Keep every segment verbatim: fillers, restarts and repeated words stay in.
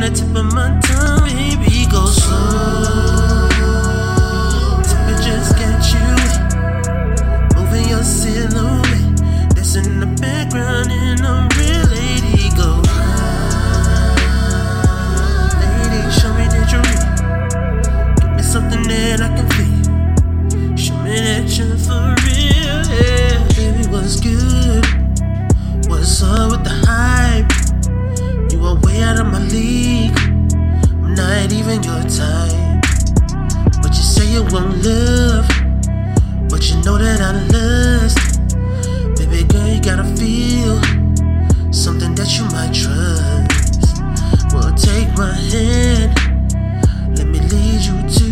the tip of my tongue, baby, go slow. Temperatures get you moving your silhouette, that's in the background, and I'm ready to go. Lady, show me that you're real. Give me something that I can feel. Show me that you're for real, yeah. Baby, what's good? What's up with the hype? You are way out of my league. I'm not even your type. But you say you won't love, but you know that I lust. Baby girl, you gotta feel something that you might trust. Well, take my hand, let me lead you to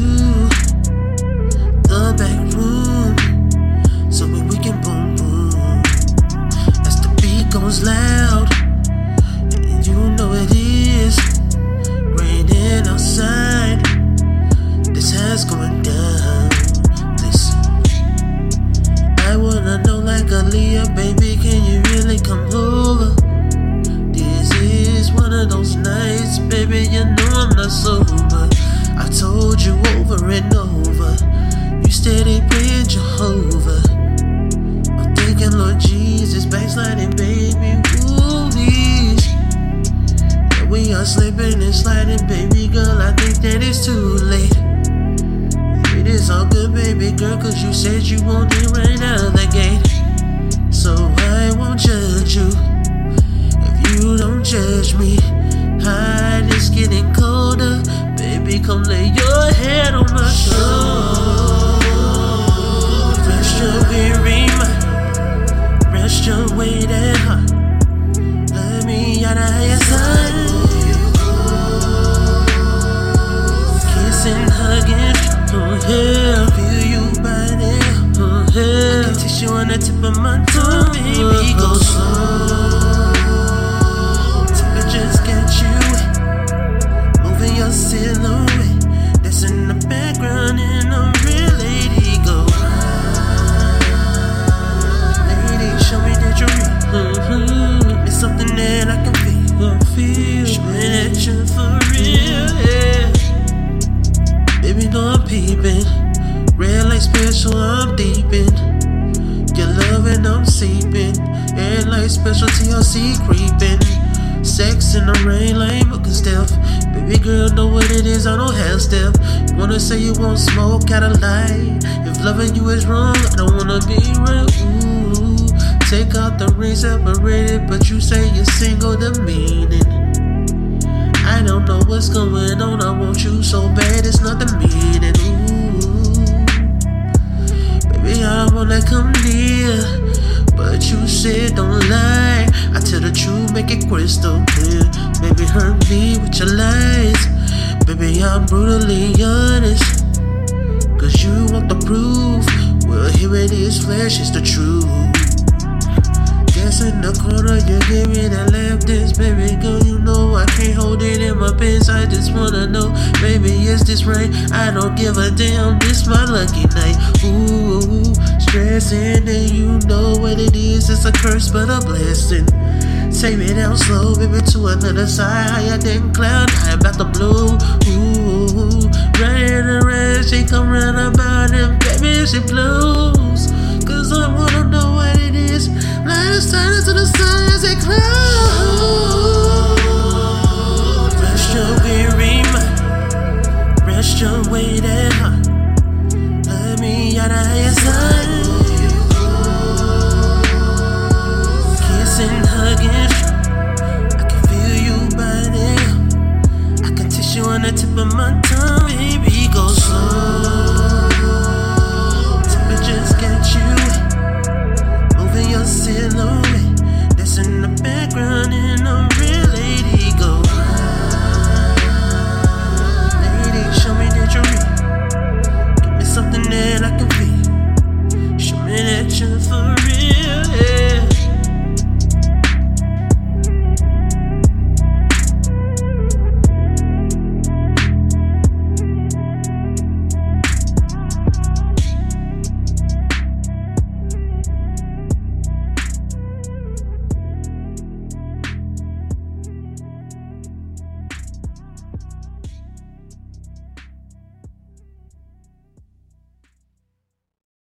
the back room, so we, we can boom boom. As the beat goes loud, and you know it is raining outside. This has going down. Listen, I wanna know like Aaliyah, baby, can you really come over? This is one of those nights, baby, you know I'm not sober. I told you over and over, you steady praying Jehovah. I'm thinking, Lord Jesus, backsliding, baby, movies. Yeah, we are slipping and sliding, baby girl, I think that it's too late. It is all good, baby girl, cause you said you want it right out of the gate. So I won't judge you if you don't judge me. Hide, it's getting colder, baby, come lay your head on my shoulder. Rest your weary mind, rest your weight and heart. Let me out of your sight. Kissing, hugging, oh yeah, feel you by there, oh yeah. I can taste you on the tip of my tongue, baby, go slow. Temperatures get you moving your silhouette, that's in the background, and I'm really to go. Lady, show me that you're real. Mm-hmm. Give me something that I can feel. feel. Show me that you're for real, yeah. Baby, know I'm peeping. Red light special, I'm deep in your love and I'm seeping. Red light special, T L C creeping. Sex in the rain like milk and stuff. Baby girl, know what it is, I don't have step. You wanna say you won't smoke, gotta lie. If loving you is wrong, I don't wanna be real. Ooh, take out the ring, separate it, but you say you're single, the meaning. I don't know what's going on, I want you so bad, it's not the meaning. Ooh, baby, I wanna come near, but you said don't lie. I tell the truth, make it crystal clear. Baby, hurt me with your lies. Baby, I'm brutally honest, cause you want the proof. Well, here it is, flesh is the truth. Dance in the corner, you give me that lap dance. Baby girl, you know I can't hold it in my pants. I just wanna know, baby, is this right? I don't give a damn, this my lucky night. Ooh, stressing, and you know what it is. It's a curse but a blessing. Take me down slow, baby, to another side. Higher than cloud, high about the blue. Ooh, right around, she come round about and baby, she blues. Cause I wanna know what it is. Light us turn to the sun as it clouds. Rest your weary mind, rest your weight and heart. Let me out of your sight. Kissing, hugging, I can feel you by there. I can taste you on the tip of my